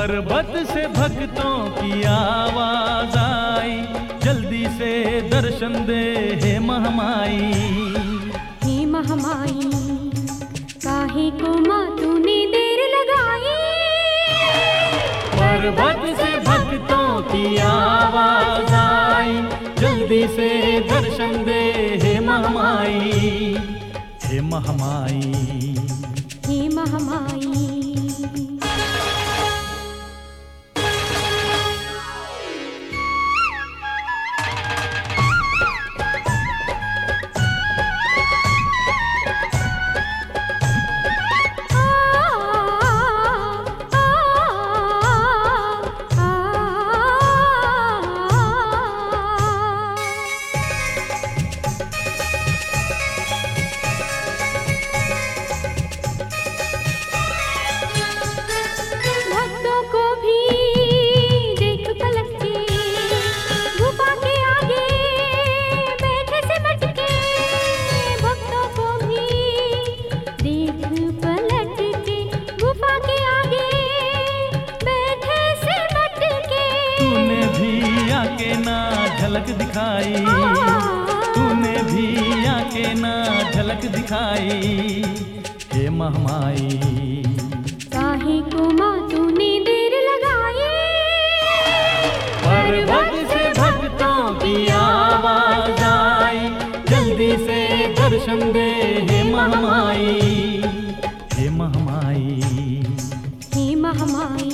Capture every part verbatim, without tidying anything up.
पर्वत से भक्तों की आवाज आई, जल्दी से दर्शन दे हे महामाई। हे महामाई काहे को माँ तूने देर लगाई। पर्वत से भक्तों की आवाज आई, जल्दी से दर्शन दे हे महामाई। हे महामाई, हे महामाई। झलक दिखाई, तूने भी आके ना झलक दिखाई। हे महामाई काहे को माँ तूने देर लगाई। पर्वत से भक्तों की आवाज आई, जल्दी से दर्शन दे हे महामाई। हे महामाई, हे महामाई।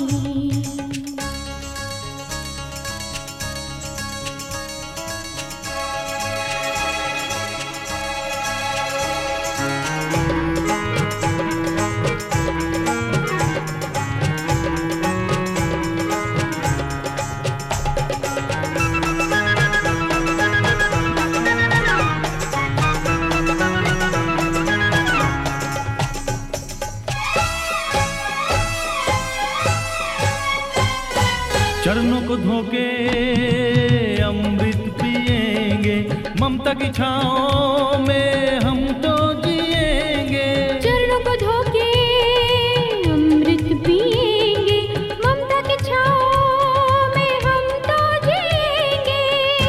चरणों को धोके अमृत पिएंगे, ममता की छाँव में हम तो जिएंगे। चरणों को धोके अमृत पिएंगे, ममता की छाँव में हम तो जिएंगे।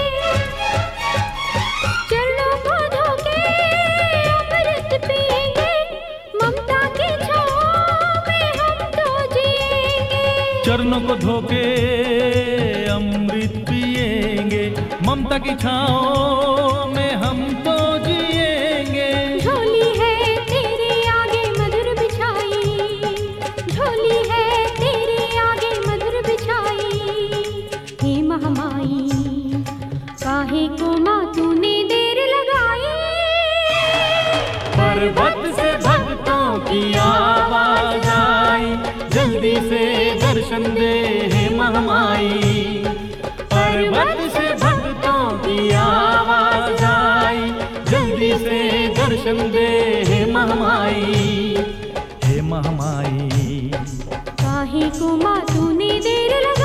चरणों को धोके अमृत पिएंगे, ममता की छाँव में हम तो जिएंगे। चरणों को धोके अमृत पिएंगे, ममता की छाँव में हम तो जिएंगे। झोली है तेरे आगे मधुर बिछाई, झोली है तेरे आगे मधुर बिछाई। हे महामाई काहे को माँ तूने देर लगाई। पर्वत से भक्तों की आवाज आई, जल्दी से दर्शन दे हे महामाई। पर्वत से भक्तों की आवाज आई, जल्दी से दर्शन दे हे महामाई। हे महामाई काहे को माँ तूने देर लगाई।